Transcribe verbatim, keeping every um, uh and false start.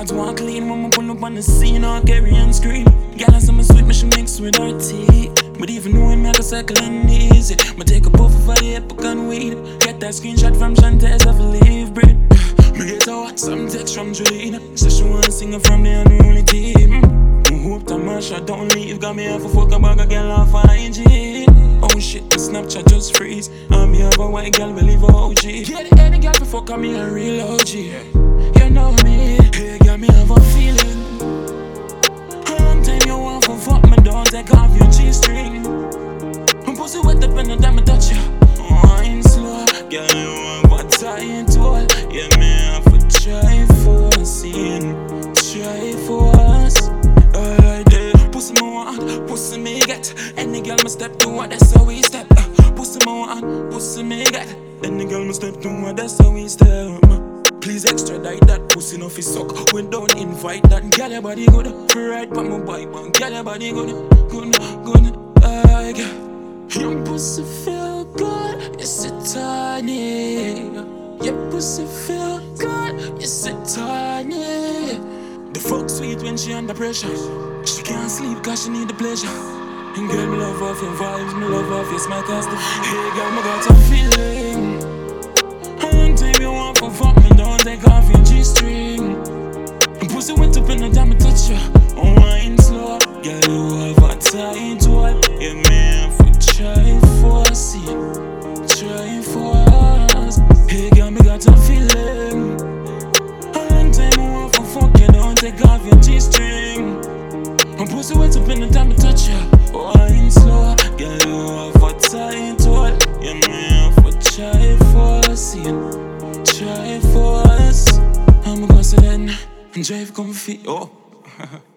God's walk clean when me pull up on the scene or carry on screen. Girl, I say me sweet, me she mix with her tea. But even knowing me, I go cycle and easy. Me take a puff of the epic and weed. Get that screenshot from Shantae's of a leave bread. Me get a WhatsApp text from Julina. Say she wanna sing it from the unruly team. Me hope Tamasha don't leave. Got me half a fuck about a girl off I G. Oh shit, the Snapchat just freeze. And me have a white girl, believe a O G. Get any girl before call me a real O G. You know me, hey girl, me have a feeling. A long time you want to fuck me, don't take off your G-string. I'm pussy wet up and the time I touch you. Wine slow, girl, you have a tight tool. Yeah, me have to try for a scene. Try for us. Alright, yeah. Pussy me want, pussy me get. Any girl me step to what, that's how we step. uh, Pussy me want, pussy me get. Any girl me step to what, that's how we step. Please extradite that pussy no fi suck. We don't invite that. Girl your body good, right pa my bike man. Girl your body good, good, good. Uh, your pussy feel good, you sit tiny. Your pussy feel good, you sit tiny. The fuck sweet when she under pressure. She can't sleep cause she need the pleasure. And girl, me love off your vibes, me love off your smile cause the hey girl, me got a feeling. How long time you want for fuck me, don't take off your G-string. Pussy wet up in the time I touch you. Oh, wine slow, girl, you have a tight wall. Yeah, me have to try for a scene. Try for us. Hey girl, me got a feeling. How long time you want for fuck you, don't take off your G-string. Pussy wet up in the time I touch you. Wine slow, girl, you have a tight wall. Yeah, me have to try for a scene. Try for us. I'm gonna say then, drive comfy. Oh.